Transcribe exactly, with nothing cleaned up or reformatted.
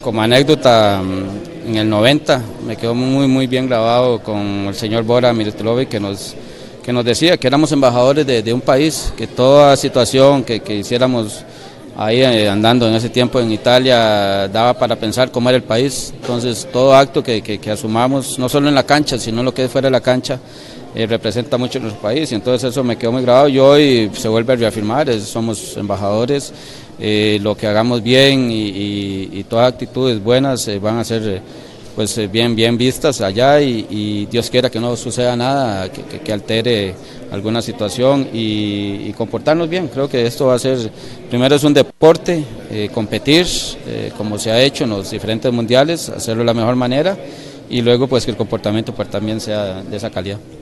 como anécdota, en el noventa me quedó muy muy bien grabado con el señor Bora Milutinovic, que nos, que nos decía que éramos embajadores de, de un país, que toda situación que, que hiciéramos ahí eh, andando en ese tiempo en Italia daba para pensar cómo era el país. Entonces todo acto que, que, que asumamos, no solo en la cancha, sino lo que es fuera de la cancha, eh, representa mucho nuestro país, y entonces eso me quedó muy grabado. Y hoy se vuelve a reafirmar, es, somos embajadores, eh, lo que hagamos bien y, y, y todas actitudes buenas eh, van a ser eh, pues eh, bien bien vistas allá, y, y Dios quiera que no suceda nada que, que, que altere alguna situación, y, y comportarnos bien. Creo que esto va a ser, primero es un deporte, eh, competir eh, como se ha hecho en los diferentes mundiales, hacerlo de la mejor manera, y luego pues que el comportamiento pues también sea de esa calidad.